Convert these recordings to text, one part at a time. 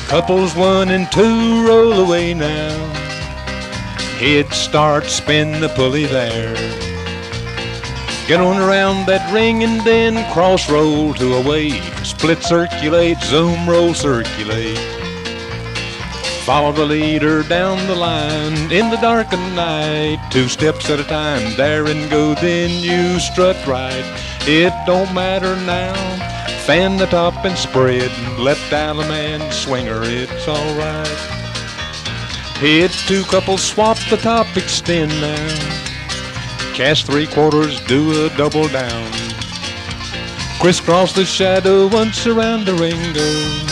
Couples 1 and 2 roll away now. Head start, spin the pulley there. Get on around that ring and then cross roll to a wave. Split circulate, zoom roll circulate. Follow the leader down the line in the darkened night. 2 steps at a time, there and go, then you strut right. It don't matter now, fan the top and spread. Left Allemande swinger, it's alright. Head 2 couples, swap the top, extend now. Cast 3/4, do a double down. Crisscross the shadow once around the ring go.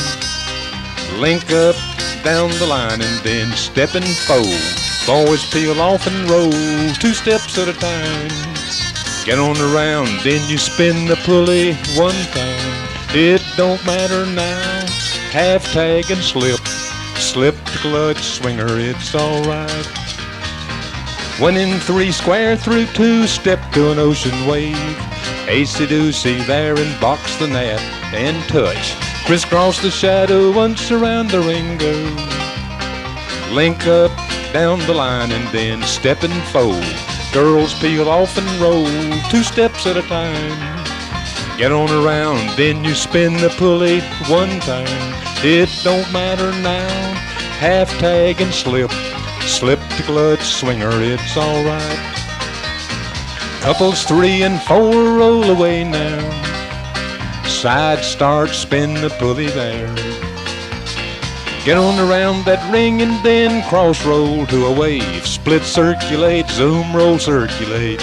Link up down the line and then step and fold. Boys peel off and roll 2 steps at a time. Get on around, then you spin the pulley 1 time. It don't matter now, half tag and slip. Slip the clutch swinger, it's alright. 1 and 3 square through 2, step to an ocean wave. Acey-deucey there and box the net and touch. Crisscross the shadow once around the ring go. Link up down the line and then step and fold. Girls peel off and roll 2 steps at a time. Get on around, then you spin the pulley 1 time. It don't matter now, half tag and slip. Slip the clutch swinger, it's alright. Couples 3 and 4 roll away now. Side start, spin the pulley there. Get on around that ring and then cross roll to a wave. Split circulate, zoom roll circulate.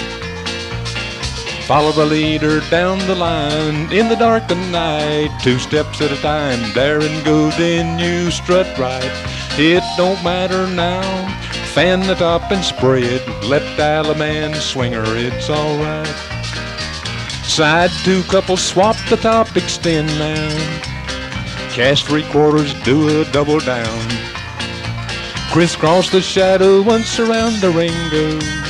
Follow the leader down the line in the darkened night. 2 steps at a time, there and go, then you strut right. It don't matter now, fan the top and spread. Left Allemande swinger, it's alright. Side 2 couples, swap the top, extend now. Cast 3/4, do a double down. Crisscross the shadow once around the ring go.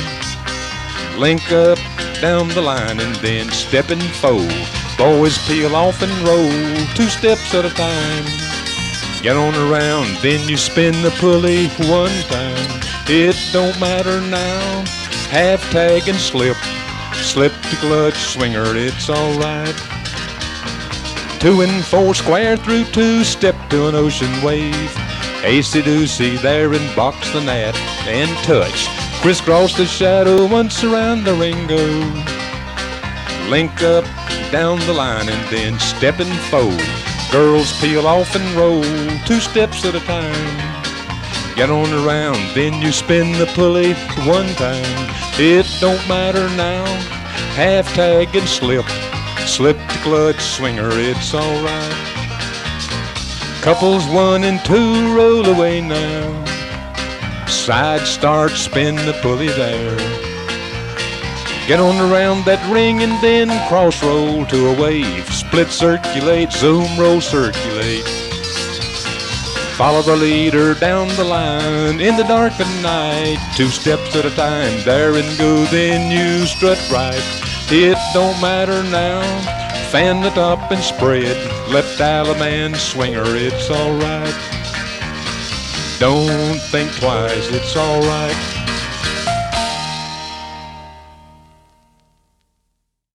Link up down the line and then step and fold. Boys peel off and roll 2 steps at a time. Get on around, then you spin the pulley 1 time. It don't matter now, half tag and slip. Slip the clutch swinger, it's alright. 2 and 4 square through 2, step to an ocean wave. Acey-deucey there and box the net and touch. Crisscross the shadow once around the ring go. Link up down the line and then step and fold. Girls peel off and roll 2 steps at a time. Get on around, then you spin the pulley 1 time. It don't matter now, half tag and slip. Slip the clutch swinger, it's alright. Couples 1 and 2 roll away now. Side start, spin the pulley there. Get on around that ring and then cross roll to a wave. Split circulate, zoom roll circulate. Follow the leader down the line in the darkened night. 2 steps at a time, there and go, then you strut right. It don't matter now, fan the top and spread. Left Allemande swinger, it's alright. Don't think twice, it's alright.